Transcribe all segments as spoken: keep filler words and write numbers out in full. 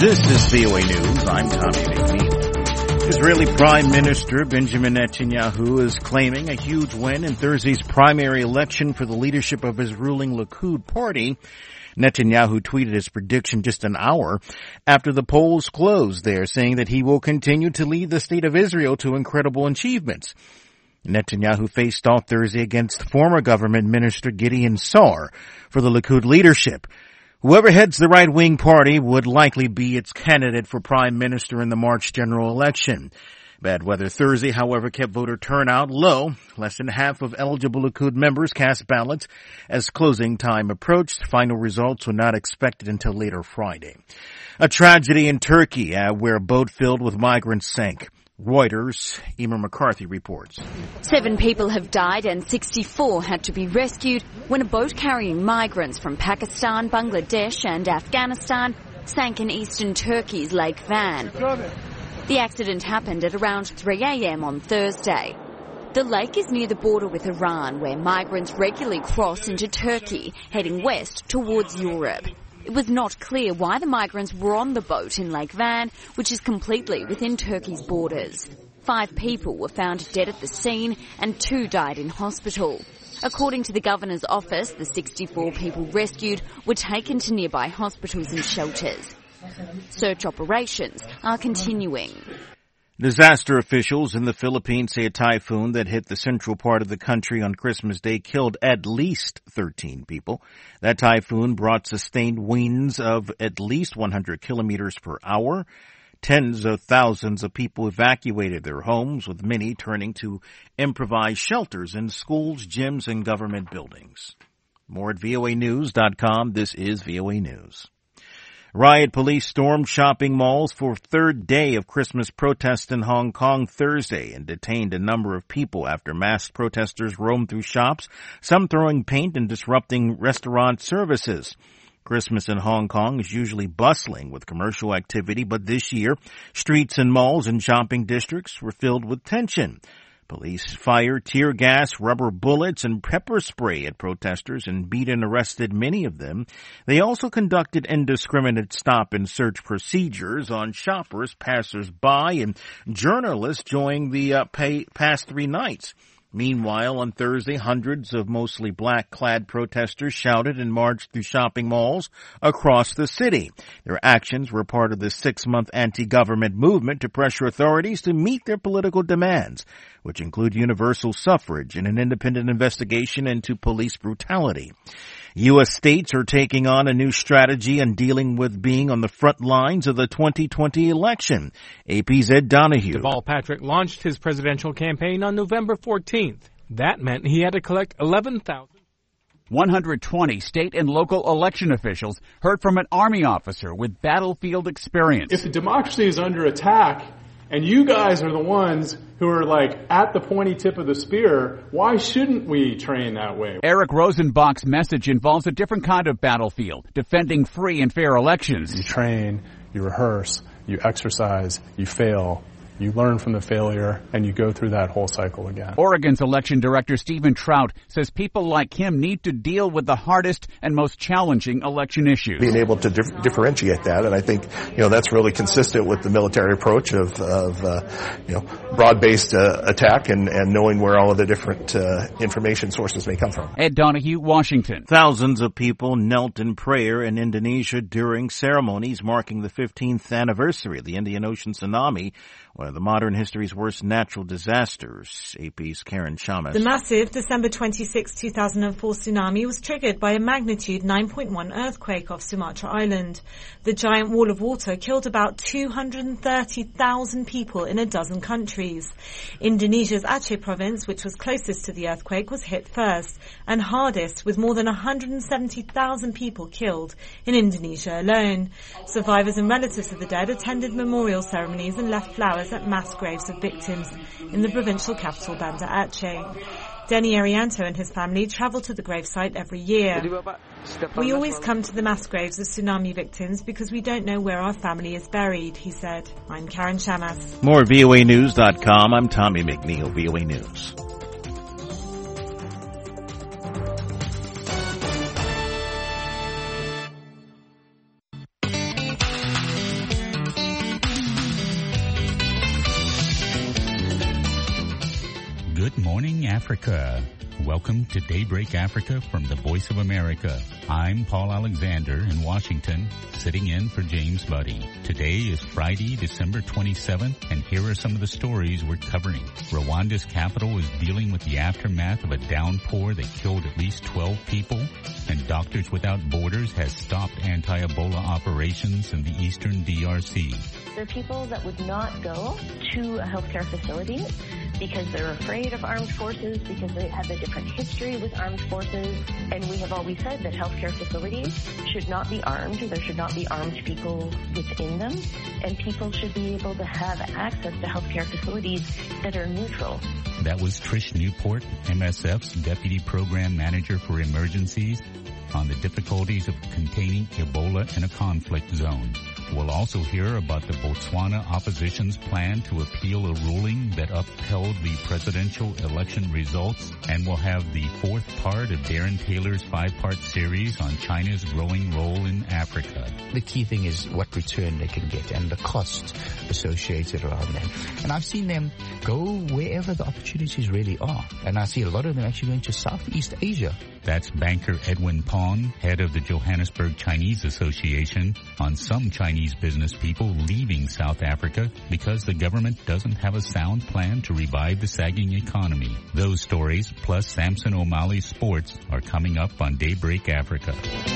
This is V O A News. I'm Tommy McNeil. Israeli Prime Minister Benjamin Netanyahu is claiming a huge win in Thursday's primary election for the leadership of his ruling Likud party. Netanyahu tweeted his prediction just an hour after the polls closed there, saying that he will continue to lead the state of Israel to incredible achievements. Netanyahu faced off Thursday against former government minister Gideon Sa'ar for the Likud leadership. Whoever heads the right-wing party would likely be its candidate for prime minister in the March general election. Bad weather Thursday, however, kept voter turnout low. Less than half of eligible Likud members cast ballots as closing time approached. Final results were not expected until later Friday. A tragedy in Turkey uh, where a boat filled with migrants sank. Reuters' Emer McCarthy reports. Seven people have died and sixty-four had to be rescued when a boat carrying migrants from Pakistan, Bangladesh and Afghanistan sank in eastern Turkey's Lake Van. The accident happened at around three a.m. on Thursday. The lake is near the border with Iran, where migrants regularly cross into Turkey, heading west towards Europe. It was not clear why the migrants were on the boat in Lake Van, which is completely within Turkey's borders. Five people were found dead at the scene and two died in hospital. According to the governor's office, the sixty-four people rescued were taken to nearby hospitals and shelters. Search operations are continuing. Disaster officials in the Philippines say a typhoon that hit the central part of the country on Christmas Day killed at least thirteen people. That typhoon brought sustained winds of at least one hundred kilometers per hour. Tens of thousands of people evacuated their homes, with many turning to improvised shelters in schools, gyms, and government buildings. More at V O A news dot com. This is V O A News. Riot police stormed shopping malls for third day of Christmas protests in Hong Kong Thursday and detained a number of people after masked protesters roamed through shops, some throwing paint and disrupting restaurant services. Christmas in Hong Kong is usually bustling with commercial activity, but this year, streets and malls and shopping districts were filled with tension. Police fired tear gas, rubber bullets, and pepper spray at protesters and beat and arrested many of them. They also conducted indiscriminate stop and search procedures on shoppers, passers-by, and journalists during the uh, pay, past three nights. Meanwhile, on Thursday, hundreds of mostly black-clad protesters shouted and marched through shopping malls across the city. Their actions were part of the six-month anti-government movement to pressure authorities to meet their political demands, which include universal suffrage and an independent investigation into police brutality. U S states are taking on a new strategy in dealing with being on the front lines of the twenty twenty election. A P's Ed Donahue. Deval Patrick launched his presidential campaign on November fourteenth. That meant he had to collect eleven thousand. one hundred twenty state and local election officials heard from an Army officer with battlefield experience. If the democracy is under attack, and you guys are the ones who are like at the pointy tip of the spear, why shouldn't we train that way? Eric Rosenbach's message involves a different kind of battlefield, defending free and fair elections. You train, you rehearse, you exercise, you fail. You learn from the failure, and you go through that whole cycle again. Oregon's election director, Stephen Trout, says people like him need to deal with the hardest and most challenging election issues. Being able to dif- differentiate that, and I think, you know, that's really consistent with the military approach of, of uh, you know, broad-based uh, attack and, and knowing where all of the different uh, information sources may come from. Ed Donahue, Washington. Thousands of people knelt in prayer in Indonesia during ceremonies marking the fifteenth anniversary of the Indian Ocean tsunami, one of the modern history's worst natural disasters. A P's Karen Shamas. The massive December twenty-sixth, two thousand four tsunami was triggered by a magnitude nine point one earthquake off Sumatra Island. The giant wall of water killed about two hundred thirty thousand people in a dozen countries. Indonesia's Aceh province, which was closest to the earthquake, was hit first and hardest, with more than one hundred seventy thousand people killed in Indonesia alone. Survivors and relatives of the dead attended memorial ceremonies and left flowers at mass graves of victims in the provincial capital Banda Aceh. Denny Arianto and his family travel to the gravesite every year. We always come to the mass graves of tsunami victims because we don't know where our family is buried, he said. I'm Karen Shamas. More V O A news dot com. I'm Tommy McNeil, V O A News. morning, Africa. Welcome to Daybreak Africa from the Voice of America. I'm Paul Alexander in Washington, sitting in for James Buddy. Today is Friday, December twenty-seventh, and here are some of the stories we're covering. Rwanda's capital is dealing with the aftermath of a downpour that killed at least twelve people, and Doctors Without Borders has stopped anti-Ebola operations in the eastern D R C. There are people that would not go to a healthcare facility because they're afraid of armed forces, because they have a different history with armed forces. And we have always said that healthcare facilities should not be armed. There should not be armed people within them. And people should be able to have access to healthcare facilities that are neutral. That was Trish Newport, M S F's Deputy Program Manager for Emergencies, on the difficulties of containing Ebola in a conflict zone. We'll also hear about the Botswana opposition's plan to appeal a ruling that upheld the presidential election results, and we'll have the fourth part of Darren Taylor's five-part series on China's growing role in Africa. The key thing is what return they can get and the cost associated around them. And I've seen them go wherever the opportunities really are. And I see a lot of them actually going to Southeast Asia. That's banker Edwin Pong, head of the Johannesburg Chinese Association, on some Chinese business people leaving South Africa because the government doesn't have a sound plan to revive the sagging economy. Those stories, plus Samson O'Malley's sports, are coming up on Daybreak Africa.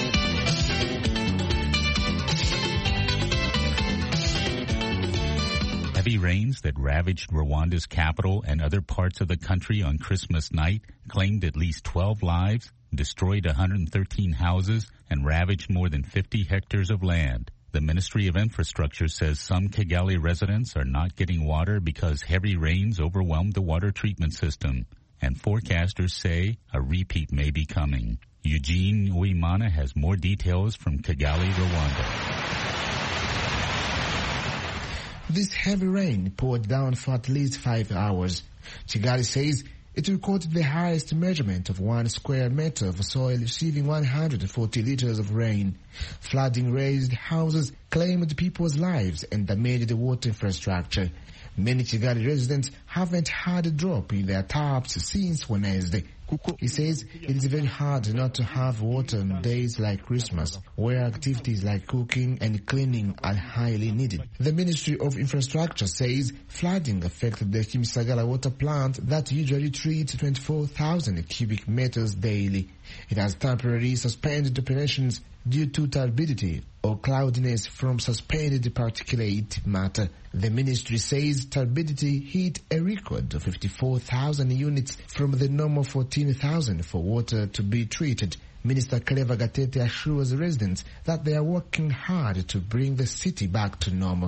Heavy rains that ravaged Rwanda's capital and other parts of the country on Christmas night claimed at least twelve lives, destroyed one hundred thirteen houses, and ravaged more than fifty hectares of land. The Ministry of Infrastructure says some Kigali residents are not getting water because heavy rains overwhelmed the water treatment system, and forecasters say a repeat may be coming. Eugene Uimana has more details from Kigali, Rwanda. This heavy rain poured down for at least five hours. Kigali says it recorded the highest measurement of one square meter of soil receiving one hundred forty liters of rain. Flooding razed houses claimed people's lives and damaged the water infrastructure. Many Kigali residents haven't had a drop in their taps since Wednesday. He says it is very hard not to have water on days like Christmas, where activities like cooking and cleaning are highly needed. The Ministry of Infrastructure says flooding affected the Kimisagara water plant that usually treats twenty-four thousand cubic meters daily. It has temporarily suspended operations due to turbidity or cloudiness from suspended particulate matter. The ministry says turbidity hit a record of fifty-four thousand units from the normal fourteen thousand for water to be treated. Minister Kaleva Gatete assures residents that they are working hard to bring the city back to normal.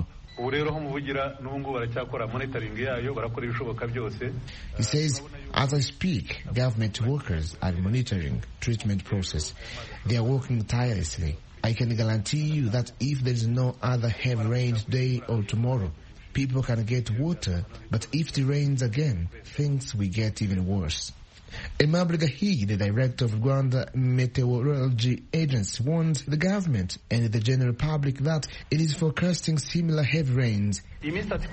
He says, as I speak, government workers are monitoring treatment process. They are working tirelessly. I can guarantee you that if there is no other heavy rain today or tomorrow, people can get water, but if it rains again, things will get even worse. Aimable Gahigi, the director of Rwanda Meteorology Agency, warned the government and the general public that it is forecasting similar heavy rains. He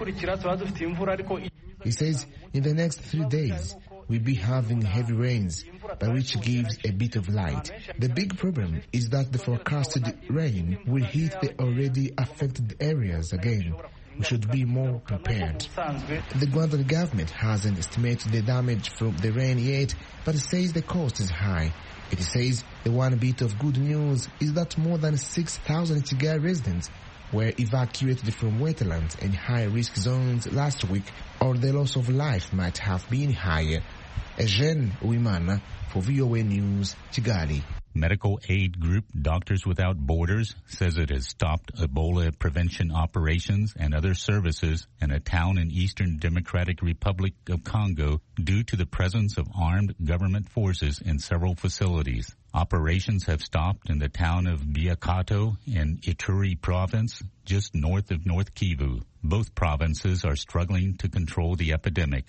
says in the next three days, we'll be having heavy rains, but which gives a bit of light. The big problem is that the forecasted rain will hit the already affected areas again. We should be more prepared. The Rwandan government hasn't estimated the damage from the rain yet, but it says the cost is high. It says the one bit of good news is that more than six thousand Kigali residents were evacuated from wetlands and high-risk zones last week, or the loss of life might have been higher. Eugene Uimana for V O A News, Kigali. Medical aid group Doctors Without Borders says it has stopped Ebola prevention operations and other services in a town in Eastern Democratic Republic of Congo due to the presence of armed government forces in several facilities. Operations have stopped in the town of Biakato in Ituri province, just north of North Kivu. Both provinces are struggling to control the epidemic.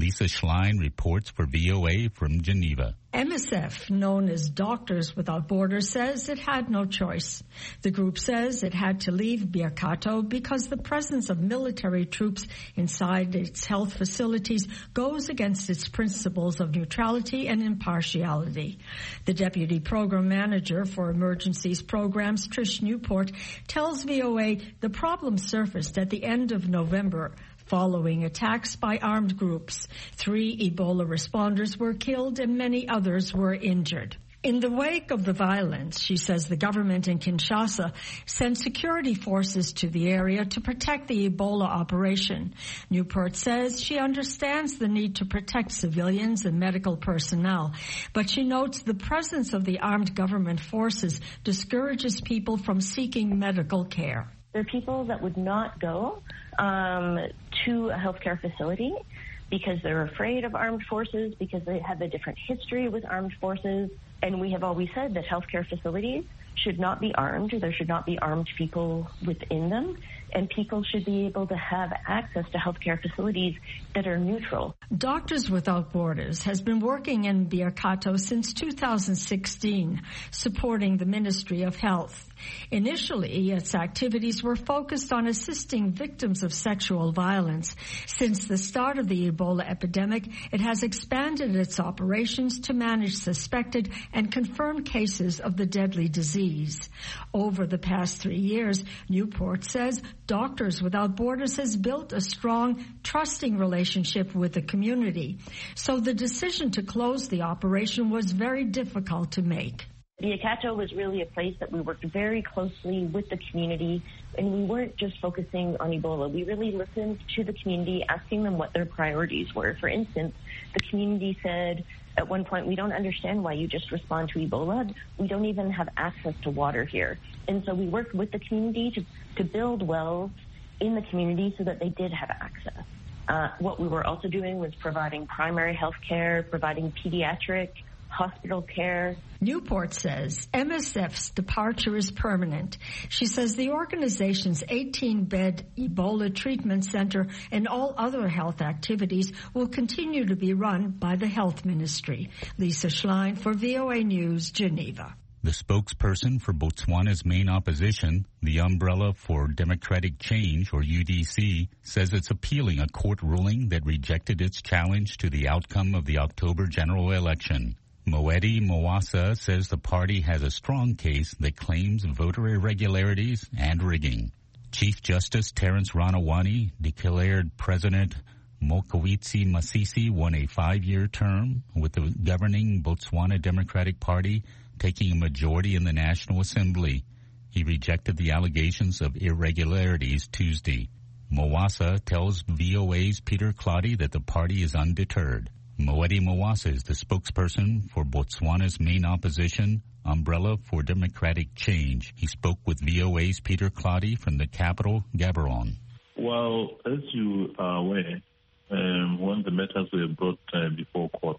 Lisa Schlein reports for V O A from Geneva. M S F, known as Doctors Without Borders, says it had no choice. The group says it had to leave Biakato because the presence of military troops inside its health facilities goes against its principles of neutrality and impartiality. The deputy program manager for emergencies programs, Trish Newport, tells V O A the problem surfaced at the end of November following attacks by armed groups. Three Ebola responders were killed and many others were injured. In the wake of the violence, she says the government in Kinshasa sent security forces to the area to protect the Ebola operation. Newport says she understands the need to protect civilians and medical personnel, but she notes the presence of the armed government forces discourages people from seeking medical care. There are people that would not go um, to a healthcare facility because they're afraid of armed forces, because they have a different history with armed forces. And we have always said that healthcare facilities should not be armed. There should not be armed people within them. And people should be able to have access to healthcare facilities that are neutral. Doctors Without Borders has been working in Biakato since two thousand sixteen, supporting the Ministry of Health. Initially, its activities were focused on assisting victims of sexual violence. Since the start of the Ebola epidemic, it has expanded its operations to manage suspected and confirmed cases of the deadly disease. Over the past three years, Newport says Doctors Without Borders has built a strong, trusting relationship with the community. So the decision to close the operation was very difficult to make. Biakato was really a place that we worked very closely with the community, and we weren't just focusing on Ebola. We really listened to the community, asking them what their priorities were. For instance, the community said at one point, we don't understand why you just respond to Ebola. We don't even have access to water here. And so we worked with the community to, to build wells in the community so that they did have access. Uh, what we were also doing was providing primary health care, providing pediatric hospital care. Newport says M S F's departure is permanent. She says the organization's eighteen-bed Ebola treatment center and all other health activities will continue to be run by the Health Ministry. Lisa Schlein for V O A News, Geneva. The spokesperson for Botswana's main opposition, the Umbrella for Democratic Change, or U D C, says it's appealing a court ruling that rejected its challenge to the outcome of the October general election. Moeti Mawasa says the party has a strong case that claims voter irregularities and rigging. Chief Justice Terence Ranawani declared President Mokgweetsi Masisi won a five-year term, with the governing Botswana Democratic Party taking a majority in the National Assembly. He rejected the allegations of irregularities Tuesday. Mawasa tells V O A's Peter Claudy that the party is undeterred. Moeti Mawasa is the spokesperson for Botswana's main opposition, Umbrella for Democratic Change. He spoke with V O A's Peter Claudy from the capital, Gaborone. Well, as you are aware, um, when the matters were brought uh, before court,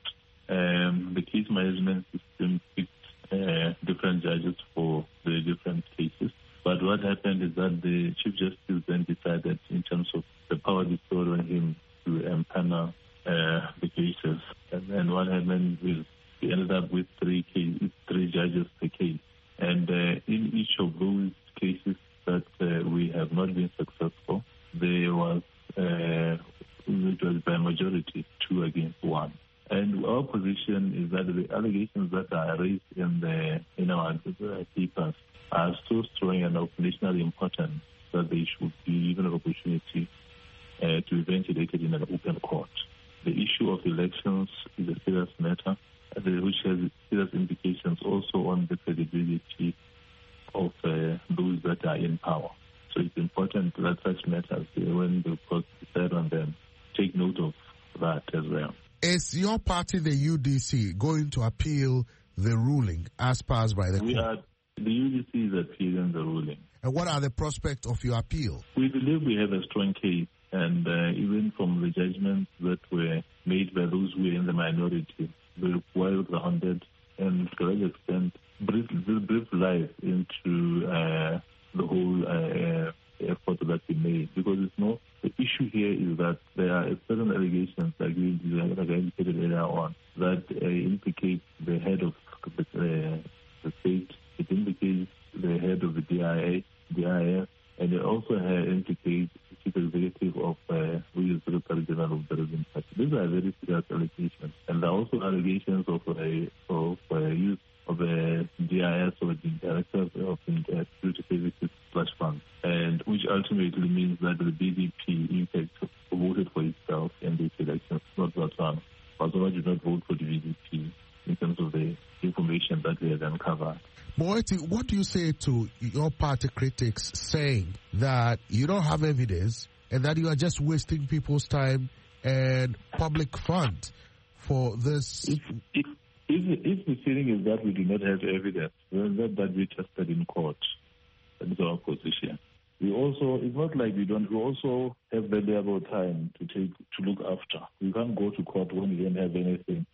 um, the case management system picked uh, different judges for the different cases. But what happened is that the Chief Justice then decided, in terms of the power bestowed on him, to empanel Uh, the cases. And then what happened is we ended up with three cases, three judges per case. And uh, in each of those cases that uh, we have not been successful, there was, uh, it was by majority, two against one. And our position is that the allegations that are raised in the in our papers are so strong and of national importance that they should be given an opportunity uh, to be ventilated in an open court. The issue of elections is a serious matter, which has serious implications also on the credibility of uh, those that are in power. So it's important that such matters, when the court decide on them, take note of that as well. Is your party, the U D C, going to appeal the ruling as passed by the court? We are, the U D C is appealing the ruling. And what are the prospects of your appeal? We believe we have a strong case. And uh, even from the judgments that were made by those who were in the minority, they were well grounded and to a large extent breathe, breathe life into uh, the whole uh, effort that we made. Because it's no, the issue here is that there are certain allegations that we also uh, implicate the chief executive of uh, who is the Secretary General of the Resident Party. These are very serious allegations, and there are also allegations of uh, of uh, use of the D I S or the Director of the Security Services Slush Fund, and which ultimately means that the B D P, in fact, voted for itself in these elections, not Botswana. Botswana did not vote for the B D P in terms of the information that we had uncovered. Moeti, what do you say to your party critics saying that you don't have evidence and that you are just wasting people's time and public funds for this? If, if, if, if the feeling is that we do not have evidence, then that, that we tested in court. That is our position. We also, it's not like we don't, we also have valuable time to take, to look after. We can't go to court when we don't have anything.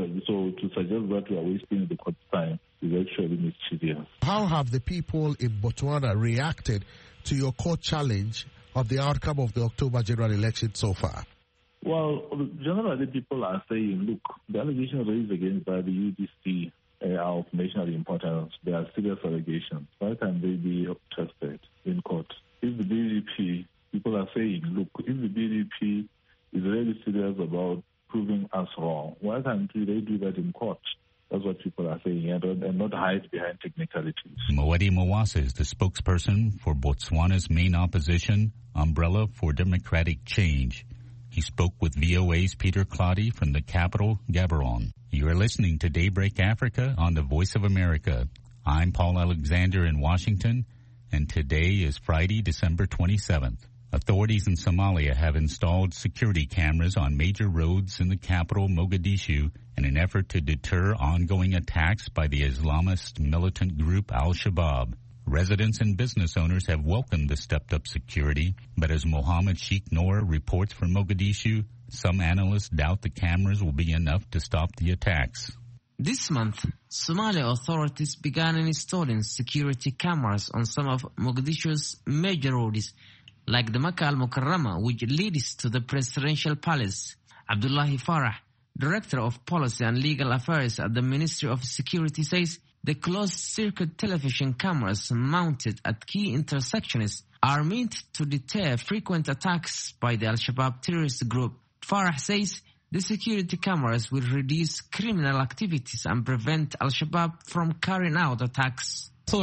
So to suggest that we are wasting the court's time is actually mischievous. How have the people in Botswana reacted to your court challenge of the outcome of the October general election so far? Well, generally people are saying, look, the allegations raised against by the U D C uh, are of national importance. They are serious allegations. Why can't they be tested in court? If the B D P, people are saying, look, if the B D P is really serious about proving us wrong, why can't they do that in court? That's what people are saying, and not hide behind technicalities. Moeti Mawasa is the spokesperson for Botswana's main opposition, Umbrella for Democratic Change. He spoke with V O A's Peter Claudy from the capital, Gaborone. You are listening to Daybreak Africa on the Voice of America. I'm Paul Alexander in Washington, and today is Friday, December twenty-seventh. Authorities in Somalia have installed security cameras on major roads in the capital, Mogadishu, in an effort to deter ongoing attacks by the Islamist militant group Al-Shabaab. Residents and business owners have welcomed the stepped-up security, but as Mohammed Sheikh Noor reports from Mogadishu, some analysts doubt the cameras will be enough to stop the attacks. This month, Somali authorities began installing security cameras on some of Mogadishu's major roads, like the Makkah al-Mukarramah, which leads to the presidential palace. Abdullahi Farah, Director of Policy and Legal Affairs at the Ministry of Security, says the closed-circuit television cameras mounted at key intersections are meant to deter frequent attacks by the Al-Shabaab terrorist group. Farah says the security cameras will reduce criminal activities and prevent Al-Shabaab from carrying out attacks. He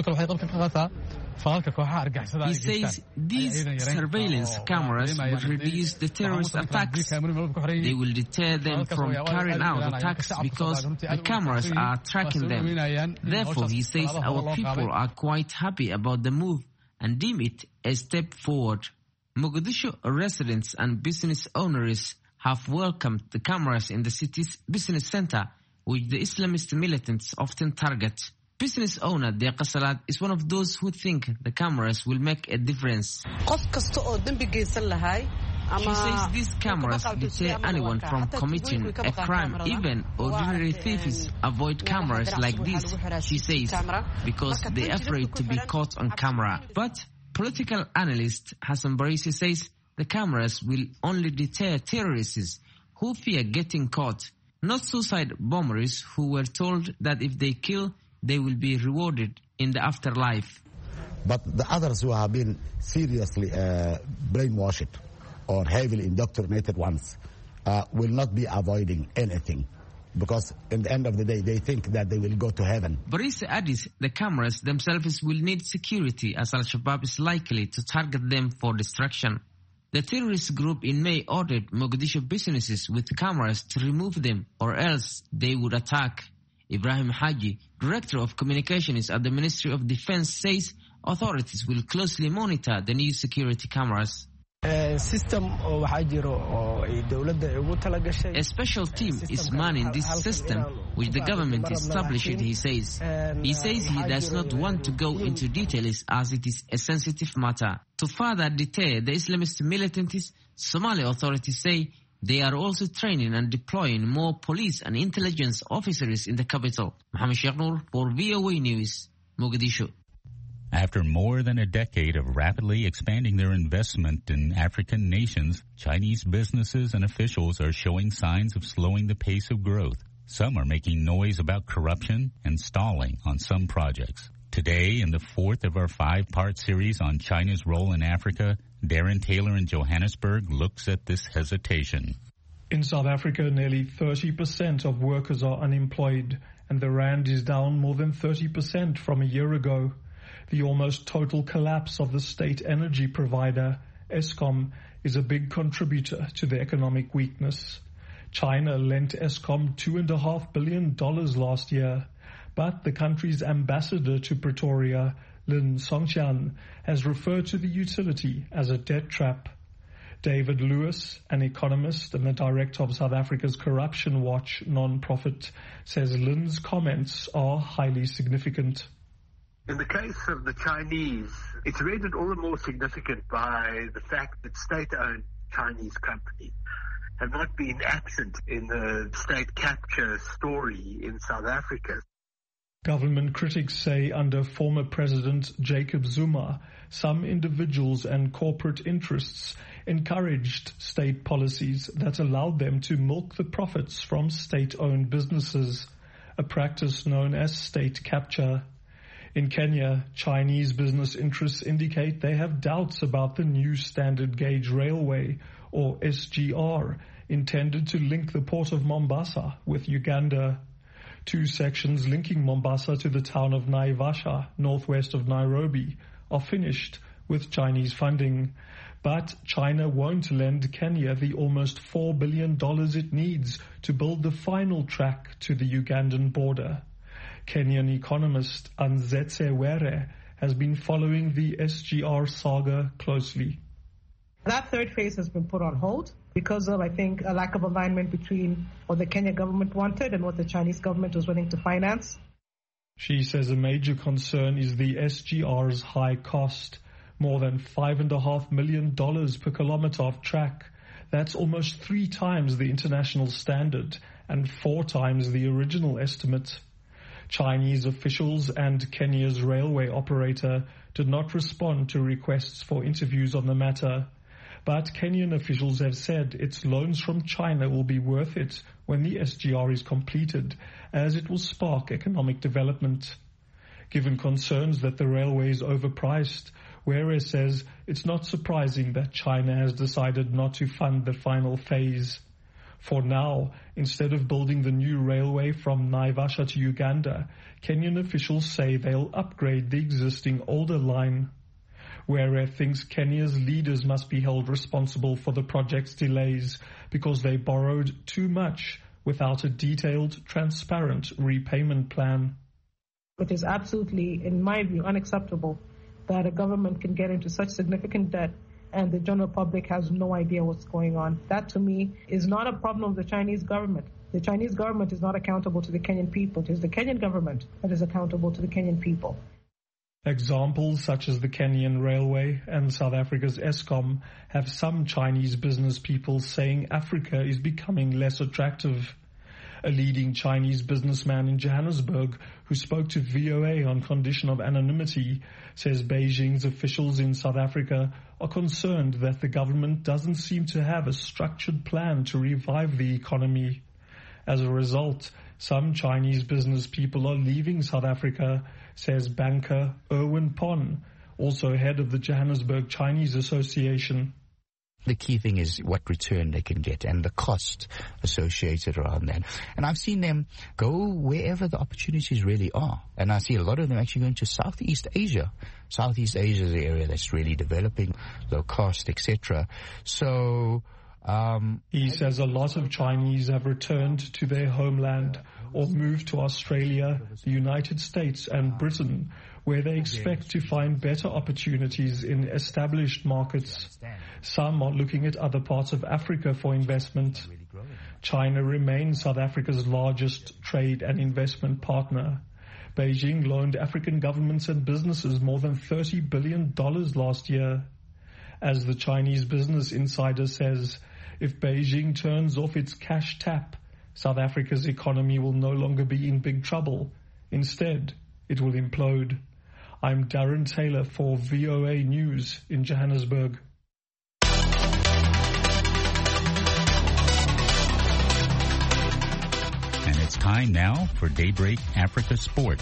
says these surveillance cameras will reduce the terrorist attacks. They will deter them from carrying out attacks because the cameras are tracking them. Therefore, he says our people are quite happy about the move and deem it a step forward. Mogadishu residents and business owners have welcomed the cameras in the city's business center, which the Islamist militants often target. Business owner Deqa Salad is one of those who think the cameras will make a difference. She says these cameras deter anyone from committing a crime. Even ordinary thieves avoid cameras like this, she says, because they're afraid to be caught on camera. But political analyst Hassan Barisi says the cameras will only deter terrorists who fear getting caught, not suicide bombers who were told that if they kill, they will be rewarded in the afterlife. But the others who have been seriously uh, brainwashed or heavily indoctrinated ones uh, will not be avoiding anything, because in the end of the day, they think that they will go to heaven. Barisa adds the cameras themselves will need security, as Al-Shabaab is likely to target them for destruction. The terrorist group in May ordered Mogadishu businesses with cameras to remove them, or else they would attack. Ibrahim Haji, Director of Communications at the Ministry of Defense, says authorities will closely monitor the new security cameras. A special team is manning this system, which the government established, he says. He says he does not want to go into details as it is a sensitive matter. To further deter the Islamist militants, Somali authorities say they are also training and deploying more police and intelligence officers in the capital. Mohammed Sheikh Noor for V O A News, Mogadishu. After more than a decade of rapidly expanding their investment in African nations, Chinese businesses and officials are showing signs of slowing the pace of growth. Some are making noise about corruption and stalling on some projects. Today, in the fourth of our five-part series on China's role in Africa, Darren Taylor in Johannesburg looks at this hesitation. In South Africa, nearly thirty percent of workers are unemployed, and the rand is down more than thirty percent from a year ago. The almost total collapse of the state energy provider, Eskom, is a big contributor to the economic weakness. China lent Eskom two point five billion dollars last year, but the country's ambassador to Pretoria, Lin Songqian, has referred to the utility as a debt trap. David Lewis, an economist and the director of South Africa's Corruption Watch non-profit, says Lin's comments are highly significant. In the case of the Chinese, it's rendered all the more significant by the fact that state-owned Chinese companies have not been absent in the state capture story in South Africa. Government critics say under former President Jacob Zuma, some individuals and corporate interests encouraged state policies that allowed them to milk the profits from state-owned businesses, a practice known as state capture. In Kenya, Chinese business interests indicate they have doubts about the new standard gauge railway, or S G R, intended to link the port of Mombasa with Uganda. Two sections linking Mombasa to the town of Naivasha, northwest of Nairobi, are finished with Chinese funding. But China won't lend Kenya the almost four billion dollars it needs to build the final track to the Ugandan border. Kenyan economist Anzetse Were has been following the S G R saga closely. That third phase has been put on hold because of, I think, a lack of alignment between what the Kenya government wanted and what the Chinese government was willing to finance. She says a major concern is the S G R's high cost, more than five and a half million dollars per kilometer of track. That's almost three times the international standard and four times the original estimate. Chinese officials and Kenya's railway operator did not respond to requests for interviews on the matter. But Kenyan officials have said its loans from China will be worth it when the S G R is completed, as it will spark economic development. Given concerns that the railway is overpriced, Were says it's not surprising that China has decided not to fund the final phase. For now, instead of building the new railway from Naivasha to Uganda, Kenyan officials say they'll upgrade the existing older line. Were thinks Kenya's leaders must be held responsible for the project's delays because they borrowed too much without a detailed, transparent repayment plan. It is absolutely, in my view, unacceptable that a government can get into such significant debt and the general public has no idea what's going on. That, to me, is not a problem of the Chinese government. The Chinese government is not accountable to the Kenyan people. It is the Kenyan government that is accountable to the Kenyan people. Examples such as the Kenyan Railway and South Africa's Eskom have some Chinese business people saying Africa is becoming less attractive. A leading Chinese businessman in Johannesburg who spoke to V O A on condition of anonymity says Beijing's officials in South Africa are concerned that the government doesn't seem to have a structured plan to revive the economy. As a result, some Chinese business people are leaving South Africa, says banker Erwin Pon, also head of the Johannesburg Chinese Association. The key thing is what return they can get and the cost associated around that. And I've seen them go wherever the opportunities really are. And I see a lot of them actually going to Southeast Asia. Southeast Asia is the area that's really developing, low cost, et cetera. So um, he says a lot of Chinese have returned to their homeland or moved to Australia, the United States and Britain, where they expect to find better opportunities in established markets. Some are looking at other parts of Africa for investment. China remains South Africa's largest trade and investment partner. Beijing loaned African governments and businesses more than thirty billion dollars last year. As the Chinese Business Insider says, if Beijing turns off its cash tap, South Africa's economy will no longer be in big trouble. Instead, it will implode. I'm Darren Taylor for V O A News in Johannesburg. And it's time now for Daybreak Africa Sports.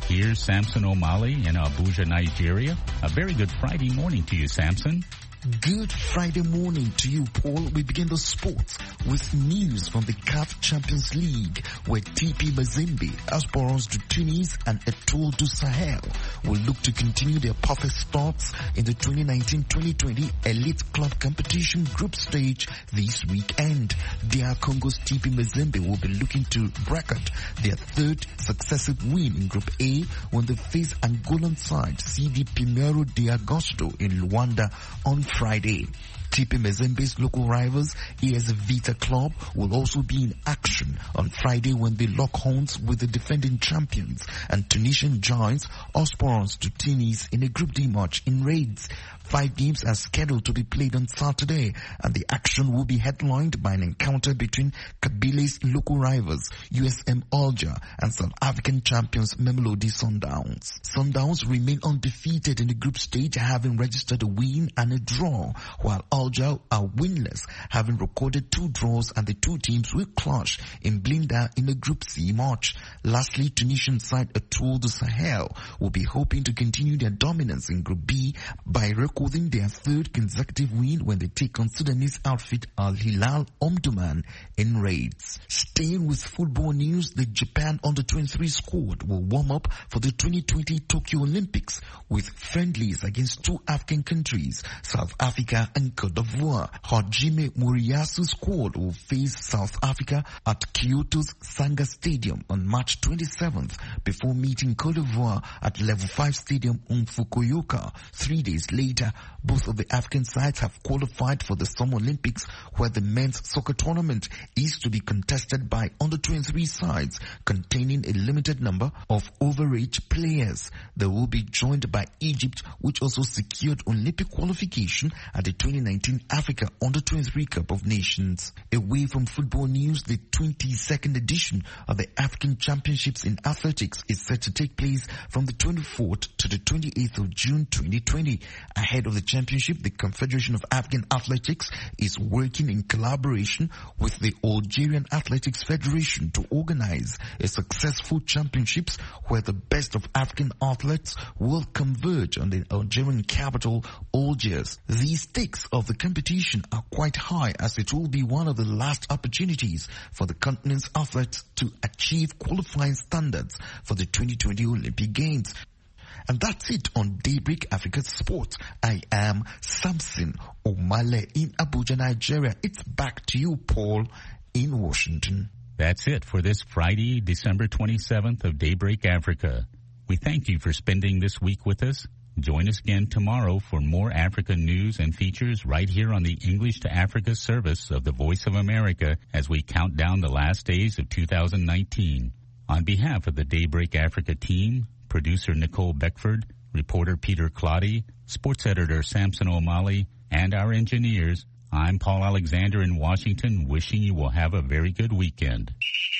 Here's Samson O'Malley in Abuja, Nigeria. A very good Friday morning to you, Samson. Good Friday morning to you, Paul. We begin the sports with news from the C A F Champions League, where T P Mazembe, Esperance de Tunis, and Etoile du Sahel will look to continue their perfect starts in the twenty nineteen twenty twenty Elite Club Competition group stage this weekend. D R Congo's T P Mazembe will be looking to bracket their third successive win in Group A when they face Angolan side C D Primeiro de Agosto in Luanda on Friday. T P Mazembe's local rivals, A S Vita Club, will also be in action on Friday when they lock horns with the defending champions and Tunisian giants Esperance de Tunis in a Group D match in Raids. Five games are scheduled to be played on Saturday, and the action will be headlined by an encounter between Kabyle's local rivals, U S M Alger, and South African champions Mamelodi Sundowns. Sundowns remain undefeated in the group stage, having registered a win and a draw, while Alger are winless, having recorded two draws, and the two teams will clash in Blinda in the Group C match. Lastly, Tunisian side Etoile du Sahel will be hoping to continue their dominance in Group B by recording their third consecutive win when they take on Sudanese outfit Al Hilal Omdurman in Raids. Staying with football news, the Japan under twenty-three squad will warm up for the twenty twenty Tokyo Olympics with friendlies against two African countries, South Africa and Cote d'Ivoire. Hajime Moriyasu's squad will face South Africa at Kyoto's Sanga Stadium on March twenty-seventh before meeting Cote d'Ivoire at Level five Stadium in Fukuoka three days later. Both of the African sides have qualified for the Summer Olympics, where the men's soccer tournament is to be contested by under twenty-three sides containing a limited number of overage players. They will be joined by Egypt, which also secured Olympic qualification at the twenty nineteen Africa under twenty-three Cup of Nations. Away from football news, the twenty-second edition of the African Championships in Athletics is set to take place from the twenty-fourth to the twenty-eighth of June twenty twenty. Ahead of the championship, the Confederation of African Athletics is working in collaboration with the Algerian Athletics Federation to organize a successful championships where the best of African athletes will converge on the Algerian capital, Algiers. The stakes of the competition are quite high, as it will be one of the last opportunities for the continent's athletes to achieve qualifying standards for the twenty twenty Olympic Games. And that's it on Daybreak Africa Sports. I am Samson O'Malley in Abuja, Nigeria. It's back to you, Paul, in Washington. That's it for this Friday, December twenty-seventh of Daybreak Africa. We thank you for spending this week with us. Join us again tomorrow for more Africa news and features right here on the English to Africa service of the Voice of America as we count down the last days of two thousand nineteen. On behalf of the Daybreak Africa team, producer Nicole Beckford, reporter Peter Claudy, sports editor Samson O'Malley, and our engineers, I'm Paul Alexander in Washington, wishing you will have a very good weekend.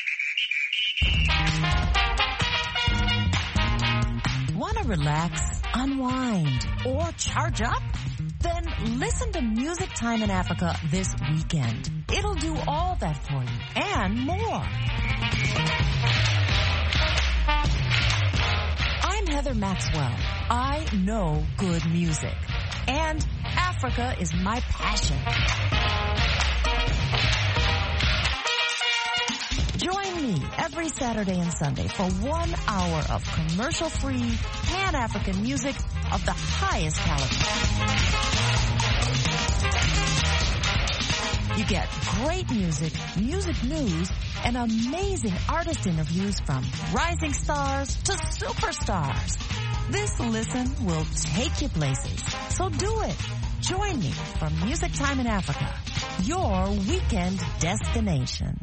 Want to relax, unwind, or charge up? Then listen to Music Time in Africa this weekend. It'll do all that for you and more. I'm Heather Maxwell. I know good music. And Africa is my passion. Join me every Saturday and Sunday for one hour of commercial-free, Pan-African music of the highest caliber. You get great music, music news, and amazing artist interviews from rising stars to superstars. This listen will take you places. So do it. Join me for Music Time in Africa, your weekend destination.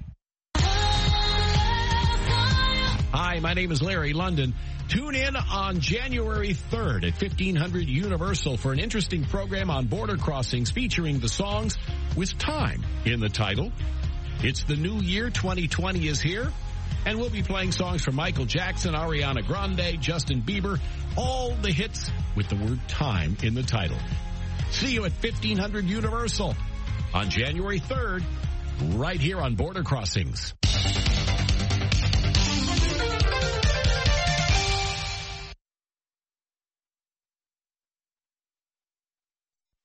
Hi, my name is Larry London. Tune in on January third at fifteen hundred Universal for an interesting program on border crossings featuring the songs with time in the title. It's the new year, twenty twenty is here, and we'll be playing songs from Michael Jackson, Ariana Grande, Justin Bieber, all the hits with the word time in the title. See you at fifteen hundred Universal on January third, right here on Border Crossings.